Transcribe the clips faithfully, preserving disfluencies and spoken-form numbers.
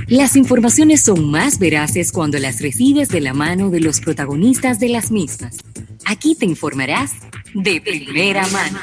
Las informaciones son más veraces cuando las recibes de la mano de los protagonistas de las mismas. Aquí te informarás de primera mano.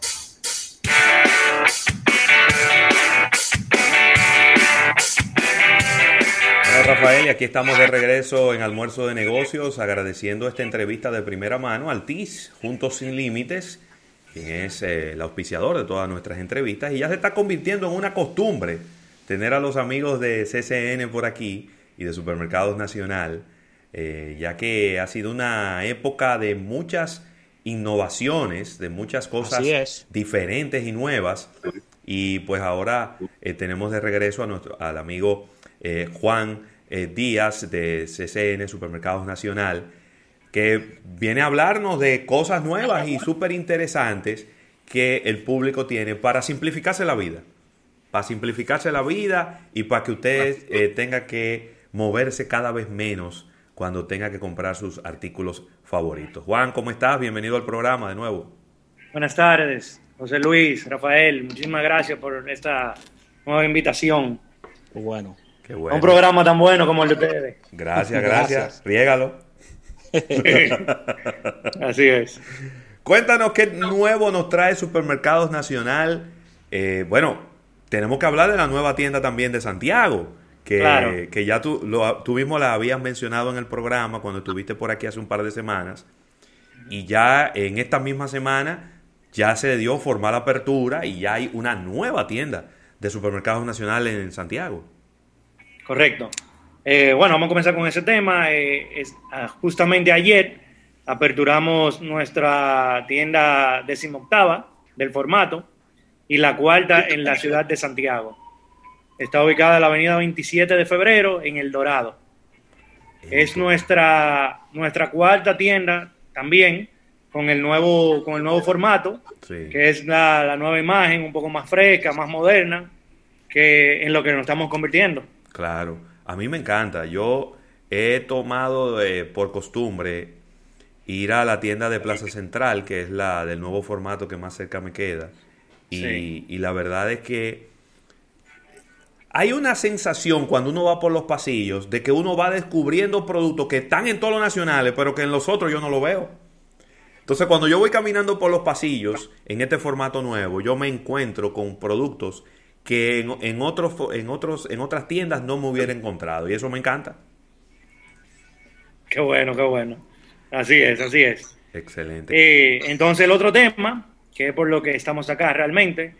Hola Rafael, y aquí estamos de regreso en Almuerzo de Negocios, agradeciendo esta entrevista de primera mano al T I S, Juntos Sin Límites, quien es eh, el auspiciador de todas nuestras entrevistas, y ya se está convirtiendo en una costumbre tener a los amigos de C C N por aquí y de Supermercados Nacional, eh, ya que ha sido una época de muchas innovaciones, de muchas cosas diferentes y nuevas, y pues ahora eh, tenemos de regreso a nuestro, al amigo eh, Juan eh, Díaz de C C N Supermercados Nacional, que viene a hablarnos de cosas nuevas y súper interesantes que el público tiene para simplificarse la vida. Para simplificarse la vida y para que usted eh, tenga que moverse cada vez menos cuando tenga que comprar sus artículos favoritos. Juan, ¿cómo estás? Bienvenido al programa de nuevo. Buenas tardes, José Luis, Rafael. Muchísimas gracias por esta nueva invitación. Bueno. Qué bueno. Un programa tan bueno como el de ustedes. Gracias, gracias. gracias. Riégalo. Así es. Cuéntanos qué nuevo nos trae Supermercados Nacional. Eh, bueno, tenemos que hablar de la nueva tienda también de Santiago, que, claro. que ya tú, lo, tú mismo la habías mencionado en el programa cuando estuviste por aquí hace un par de semanas. Y ya en esta misma semana ya se dio formal apertura y ya hay una nueva tienda de Supermercados Nacional en Santiago. Correcto. Eh, bueno, vamos a comenzar con ese tema. Eh, es, ah, justamente ayer aperturamos nuestra tienda decimoctava del formato y la cuarta en la ciudad de Santiago. Está ubicada en la avenida veintisiete de febrero en El Dorado. Es nuestra, nuestra cuarta tienda también con el nuevo, con el nuevo formato, sí. que es la, la nueva imagen, un poco más fresca, más moderna, que en lo que nos estamos convirtiendo. Claro, a mí me encanta. Yo he tomado eh, por costumbre ir a la tienda de Plaza Central, que es la del nuevo formato que más cerca me queda. Y, sí. y la verdad es que hay una sensación cuando uno va por los pasillos de que uno va descubriendo productos que están en todos los nacionales, pero que en los otros yo no lo veo. Entonces, cuando yo voy caminando por los pasillos en este formato nuevo, yo me encuentro con productos que en, en, otros, en, otros, en otras tiendas no me hubiera encontrado. Y eso me encanta. Qué bueno, qué bueno. Así es, así es. Excelente. Eh, entonces, el otro tema, que es por lo que estamos acá realmente,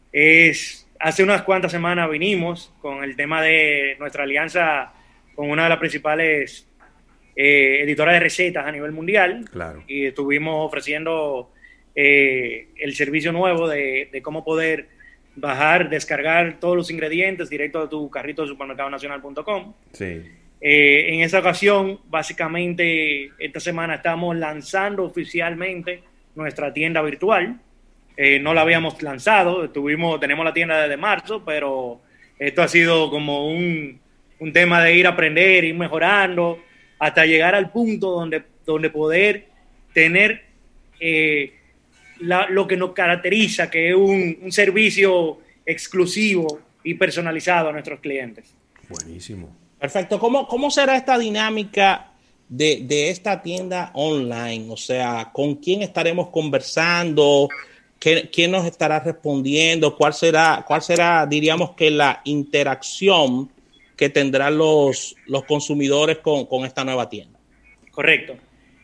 es, hace unas cuantas semanas vinimos con el tema de nuestra alianza con una de las principales eh, editoras de recetas a nivel mundial. Claro. Y estuvimos ofreciendo eh, el servicio nuevo de, de cómo poder bajar, descargar todos los ingredientes directo a tu carrito de supermercado nacional punto com. Sí. Eh, en esta ocasión, básicamente, esta semana estamos lanzando oficialmente nuestra tienda virtual. Eh, no la habíamos lanzado, tuvimos, tenemos la tienda desde marzo, pero esto ha sido como un, un tema de ir a aprender, ir mejorando, hasta llegar al punto donde, donde poder tener eh, la, lo que nos caracteriza, que es un, un servicio exclusivo y personalizado a nuestros clientes. Buenísimo. Perfecto. ¿Cómo, cómo será esta dinámica de, de esta tienda online? O sea, ¿con quién estaremos conversando? ¿Qué, ¿Quién nos estará respondiendo? ¿Cuál será, cuál será, diríamos que la interacción que tendrán los, los consumidores con, con esta nueva tienda? Correcto.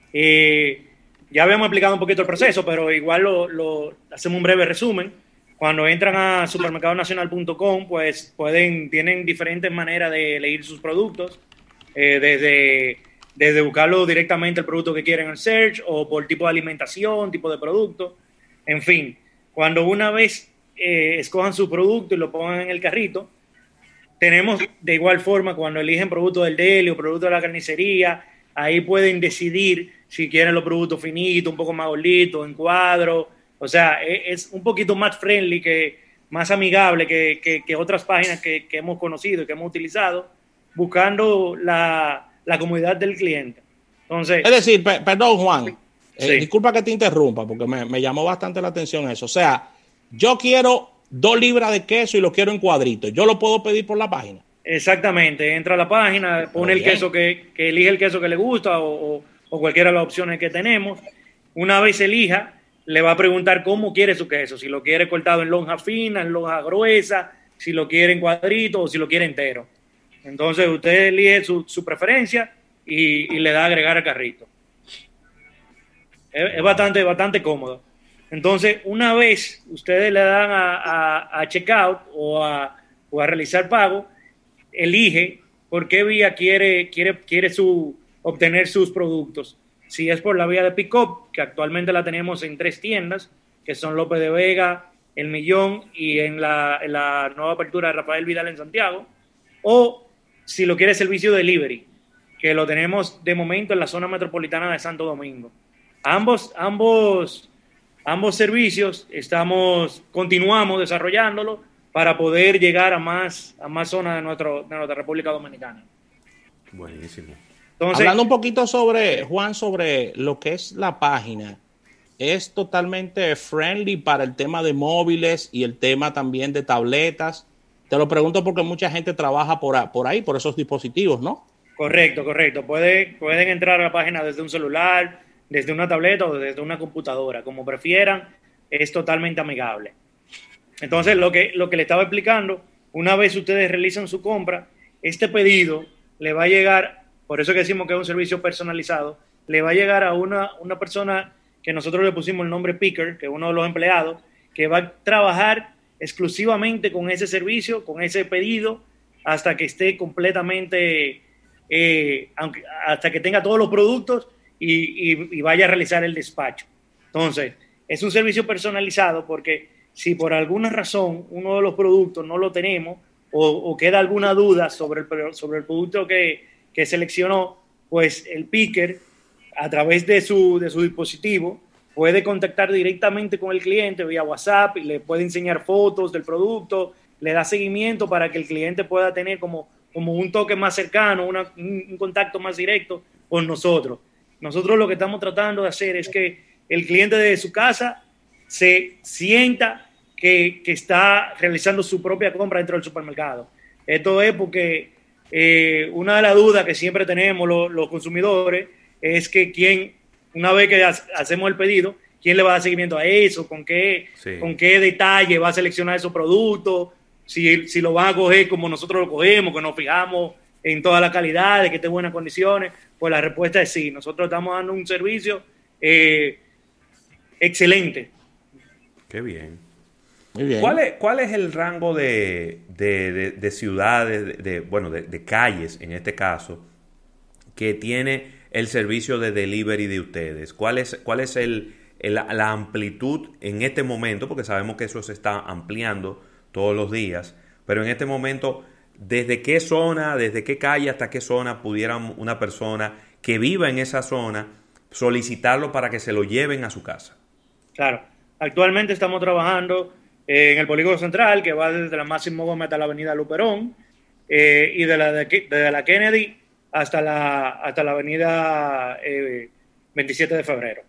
Eh, ya habíamos explicado un poquito el proceso, pero igual lo, lo hacemos un breve resumen. Cuando entran a supermercado nacional punto com, pues pueden, tienen diferentes maneras de elegir sus productos, eh, desde, desde buscarlo directamente el producto que quieren en search o por tipo de alimentación, tipo de producto, en fin. Cuando una vez eh, escojan su producto y lo pongan en el carrito, tenemos de igual forma cuando eligen producto del deli o producto de la carnicería, ahí pueden decidir si quieren los productos finitos, un poco más gorditos, en cuadro. O sea, es un poquito más friendly, que, más amigable que, que, que otras páginas que, que hemos conocido y que hemos utilizado, buscando la, la comodidad del cliente. Entonces, es decir, per, perdón, Juan, sí. eh, disculpa que te interrumpa, porque me, me llamó bastante la atención eso. O sea, yo quiero dos libras de queso y lo quiero en cuadritos. ¿Yo lo puedo pedir por la página? Exactamente, entra a la página, pone el queso que, que elige el queso que le gusta o, o, o cualquiera de las opciones que tenemos. Una vez elija, le va a preguntar cómo quiere su queso, si lo quiere cortado en lonja fina, en lonja gruesa, si lo quiere en cuadritos o si lo quiere entero. Entonces usted elige su, su preferencia y, y le da a agregar al carrito. Es, es bastante, bastante cómodo. Entonces, una vez ustedes le dan a, a, a checkout o a, o a realizar pago, elige por qué vía quiere, quiere, quiere su, obtener sus productos. Si es por la vía de pick-up, que actualmente la tenemos en tres tiendas, que son López de Vega, El Millón y en la, en la nueva apertura de Rafael Vidal en Santiago, o si lo quiere servicio delivery, que lo tenemos de momento en la zona metropolitana de Santo Domingo. Ambos, ambos, ambos servicios estamos, continuamos desarrollándolo para poder llegar a más, a más zonas de, nuestro, de nuestra República Dominicana. Buenísimo. Entonces, hablando un poquito sobre, Juan, sobre lo que es la página, ¿es totalmente friendly para el tema de móviles y el tema también de tabletas? Te lo pregunto porque mucha gente trabaja por, por ahí, por esos dispositivos, ¿no? Correcto, correcto. Puede, pueden entrar a la página desde un celular, desde una tableta o desde una computadora, como prefieran, es totalmente amigable. Entonces, lo que, lo que le estaba explicando, una vez ustedes realizan su compra, este pedido le va a llegar, por eso que decimos que es un servicio personalizado, le va a llegar a una, una persona que nosotros le pusimos el nombre picker, que es uno de los empleados, que va a trabajar exclusivamente con ese servicio, con ese pedido, hasta que esté completamente, eh, aunque, hasta que tenga todos los productos y, y, y vaya a realizar el despacho. Entonces, es un servicio personalizado porque si por alguna razón uno de los productos no lo tenemos o, o queda alguna duda sobre el, sobre el producto que, que seleccionó, pues el picker, a través de su, de su dispositivo, puede contactar directamente con el cliente vía WhatsApp y le puede enseñar fotos del producto, le da seguimiento para que el cliente pueda tener como, como un toque más cercano, una, un, un contacto más directo con nosotros. Nosotros lo que estamos tratando de hacer es que el cliente de su casa se sienta que, que está realizando su propia compra dentro del supermercado. Esto es porque eh, una de las dudas que siempre tenemos los, los consumidores es que quién, una vez que hacemos el pedido, quién le va a dar seguimiento a eso, con qué, sí. con qué detalle va a seleccionar esos productos, si, si lo van a coger como nosotros lo cogemos, que nos fijamos en toda la calidad, de que esté en buenas condiciones. Pues la respuesta es sí. Nosotros estamos dando un servicio eh, excelente. Qué bien. Muy bien. ¿Cuál es, cuál es el rango de, de, de, de ciudades, de, de, bueno, de, de calles en este caso, que tiene el servicio de delivery de ustedes? ¿Cuál es, cuál es el, el, la amplitud en este momento? Porque sabemos que eso se está ampliando todos los días, pero en este momento, ¿desde qué zona, desde qué calle hasta qué zona pudiera una persona que viva en esa zona solicitarlo para que se lo lleven a su casa? Claro, actualmente estamos trabajando eh, en el Polígono Central, que va desde la Máximo Gómez hasta la Avenida Luperón, eh, y de la, de, de la Kennedy hasta la, hasta la Avenida eh, veintisiete de febrero.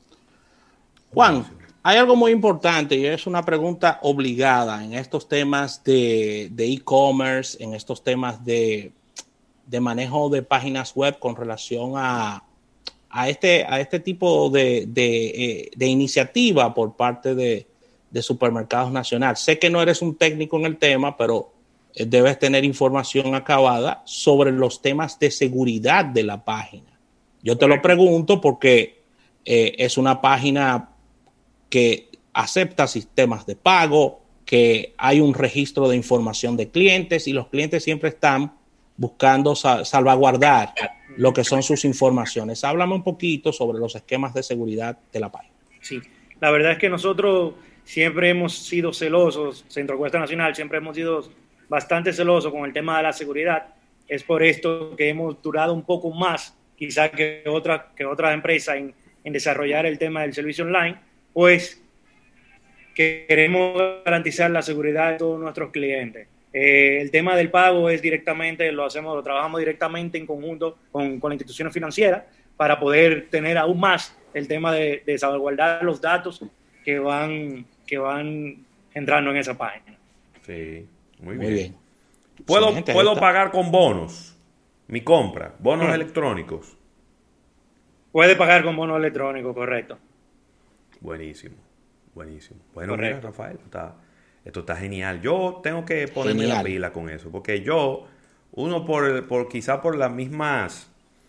Juan, hay algo muy importante y es una pregunta obligada en estos temas de de e-commerce, en estos temas de, de manejo de páginas web con relación a, a, este, a este tipo de, de, eh, de iniciativa por parte de, de Supermercados Nacional. Sé que no eres un técnico en el tema, pero debes tener información acabada sobre los temas de seguridad de la página. Yo te lo pregunto porque eh, es una página que acepta sistemas de pago, que hay un registro de información de clientes y los clientes siempre están buscando sal- salvaguardar lo que son sus informaciones. Háblame un poquito sobre los esquemas de seguridad de la página. Sí, la verdad es que nosotros siempre hemos sido celosos, Centro Encuesta Nacional, siempre hemos sido bastante celosos con el tema de la seguridad. Es por esto que hemos durado un poco más, quizá que, otra, que otras empresas en, en desarrollar el tema del servicio online, pues que queremos garantizar la seguridad de todos nuestros clientes. Eh, el tema del pago es directamente, lo hacemos, lo trabajamos directamente en conjunto con, con las instituciones financieras para poder tener aún más el tema de, de salvaguardar los datos que van, que van entrando en esa página. Sí, muy bien. Muy bien. Puedo, Excelente, ahí puedo está. pagar con bonos mi compra, bonos Mm. electrónicos. Puede pagar con bono electrónico, correcto. Buenísimo, buenísimo. Bueno, mira, Correcto. Rafael, está, esto está genial. Yo tengo que ponerme Genial. la pila con eso, porque yo, uno por, por quizá por las mismas,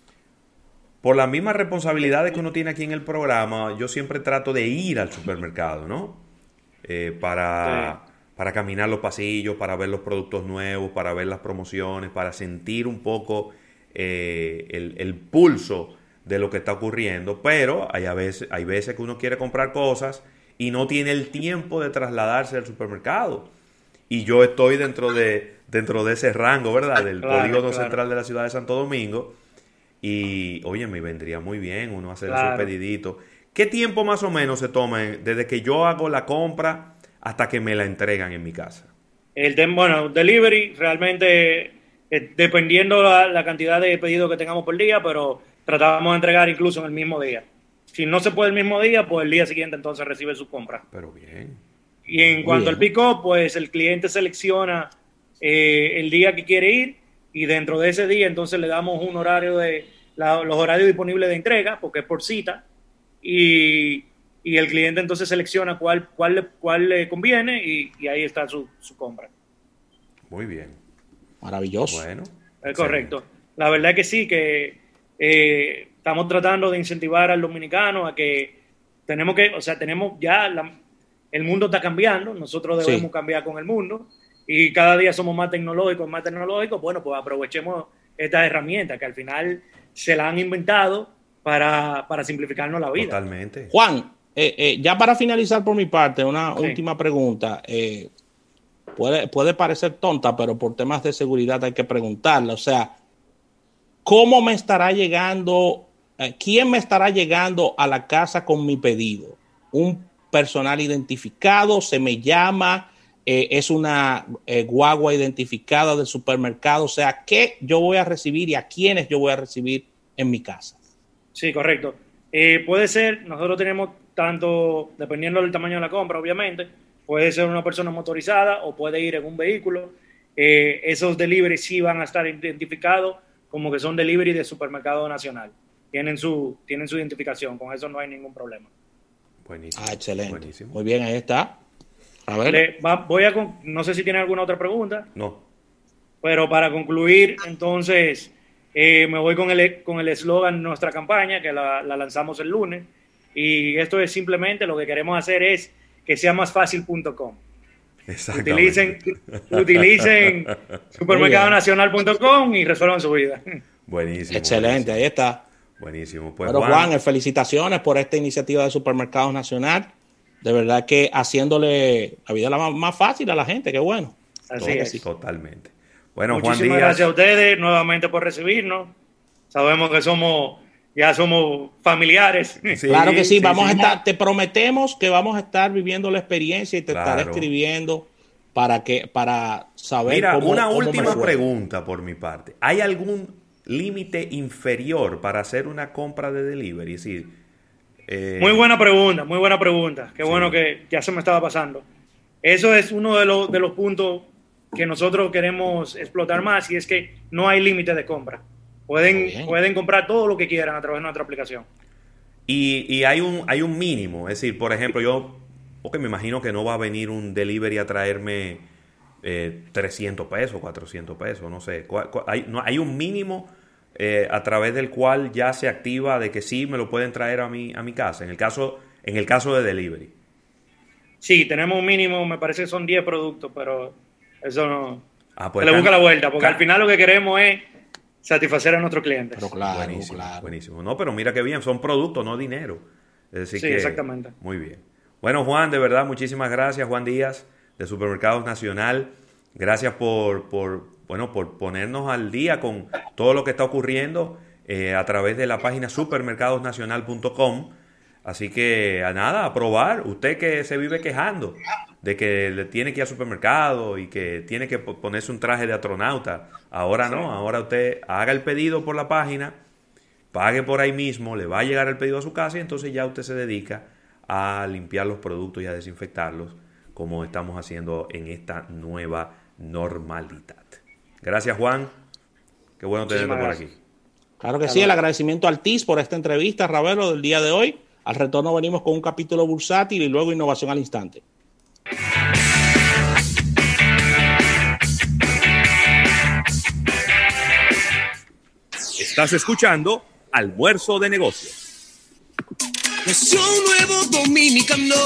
por las mismas responsabilidades que uno tiene aquí en el programa, yo siempre trato de ir al supermercado, ¿no? Eh, para, Sí. para caminar los pasillos, para ver los productos nuevos, para ver las promociones, para sentir un poco eh, el, el pulso de lo que está ocurriendo, pero hay, a veces, hay veces que uno quiere comprar cosas y no tiene el tiempo de trasladarse al supermercado. Y yo estoy dentro de, dentro de ese rango, ¿verdad? Del Claro, polígono claro. central de la ciudad de Santo Domingo. Y, oye, me vendría muy bien uno hacer Claro. esos pediditos. ¿Qué tiempo más o menos se toma desde que yo hago la compra hasta que me la entregan en mi casa? El tem- bueno, delivery realmente, eh, dependiendo la, la cantidad de pedidos que tengamos por día, pero tratamos de entregar incluso en el mismo día. Si no se puede el mismo día, pues el día siguiente entonces recibe su compra. Pero bien. Y en Muy cuanto al bien. pick-up, pues el cliente selecciona eh, el día que quiere ir y dentro de ese día entonces le damos un horario de la- los horarios disponibles de entrega, porque es por cita, y, y el cliente entonces selecciona cuál, cuál, le- cuál le conviene y, y ahí está su, su compra. Muy bien. Maravilloso. Bueno. Es correcto. La verdad es que sí, que eh, estamos tratando de incentivar al dominicano a que tenemos que, o sea, tenemos ya, la- el mundo está cambiando, nosotros debemos Sí. cambiar con el mundo y cada día somos más tecnológicos, más tecnológicos, bueno, pues aprovechemos estas herramientas que al final se las han inventado para, para simplificarnos la vida. Totalmente. Juan, eh, eh, ya para finalizar por mi parte, una Sí. última pregunta. Eh, puede, puede parecer tonta, pero por temas de seguridad hay que preguntarla. O sea, ¿cómo me estará llegando, eh, quién me estará llegando a la casa con mi pedido? ¿Un personal identificado? ¿Se me llama? Eh, ¿Es una eh, guagua identificada del supermercado? O sea, ¿qué yo voy a recibir y a quiénes yo voy a recibir en mi casa? Sí, correcto. Eh, puede ser, nosotros tenemos tanto, dependiendo del tamaño de la compra, obviamente, puede ser una persona motorizada o puede ir en un vehículo. Eh, esos deliveries sí van a estar identificados como que son delivery de supermercado nacional. Tienen su, tienen su identificación, con eso no hay ningún problema. Buenísimo. Ah, excelente. Buenísimo. Muy bien, ahí está. A ver. Le- va- voy a, con- no sé si tiene alguna otra pregunta, No. pero para concluir, entonces, eh, me voy con el con el eslogan de nuestra campaña, que la, la lanzamos el lunes, y esto es simplemente lo que queremos hacer es que sea más fácil punto com. Exactamente. Utilicen, utilicen supermercado nacional punto com y resuelvan su vida. Buenísimo. Excelente, ahí buenísimo. está. Buenísimo. Pues Pero Juan, Juan, eh, felicitaciones por esta iniciativa de Supermercados Nacional. De verdad que haciéndole la vida la más, más fácil a la gente, qué bueno. Así Claro que es. sí. totalmente. Bueno, Juan Muchísimas Díaz. gracias a ustedes nuevamente por recibirnos. Sabemos que somos, ya somos familiares. Sí, Claro que sí, sí, vamos sí. a estar, te prometemos que vamos a estar viviendo la experiencia y te Claro. estaré escribiendo para que, para saber Mira, cómo, una cómo me última fue. pregunta por mi parte. ¿Hay algún límite inferior para hacer una compra de delivery? Es decir, eh, Muy buena pregunta, muy buena pregunta. Qué Sí. bueno que ya se me estaba pasando. Eso es uno de los, de los puntos que nosotros queremos explotar más y es que no hay límite de compra. Muy Pueden, bien. pueden comprar todo lo que quieran a través de nuestra aplicación. Y, y hay un hay un mínimo. Es decir, por ejemplo, yo porque me imagino que no va a venir un delivery a traerme eh, trescientos pesos, cuatrocientos pesos, no sé. ¿Cuál- cuál- Hay, no, hay un mínimo eh, a través del cual ya se activa de que sí me lo pueden traer a mi, a mi casa, en el caso, en el caso de delivery. Sí, tenemos un mínimo, me parece que son diez productos, pero eso no... Ah, Se pues le can- busca la vuelta, porque can- al final lo que queremos es satisfacer a nuestros clientes. Pero claro, buenísimo, claro. buenísimo. No, pero mira qué bien, son productos, no dinero. Es decir Sí, que- exactamente. Muy bien. Bueno, Juan, de verdad, muchísimas gracias, Juan Díaz, de Supermercados Nacional. Gracias por, por, bueno, por ponernos al día con todo lo que está ocurriendo eh, a través de la página supermercados nacional punto com. Así que, a nada, a probar. Usted que se vive quejando de que le tiene que ir al supermercado y que tiene que po- ponerse un traje de astronauta. Ahora no, ahora usted haga el pedido por la página, pague por ahí mismo, le va a llegar el pedido a su casa y entonces ya usted se dedica a limpiar los productos y a desinfectarlos como estamos haciendo en esta nueva normalidad. Gracias, Juan. Qué bueno tenerte por aquí. Claro que sí, el agradecimiento al T I S por esta entrevista, Ravelo, del día de hoy. Al retorno venimos con un capítulo bursátil y luego innovación al instante. Estás escuchando Almuerzo de Negocios. Es un nuevo dominicano.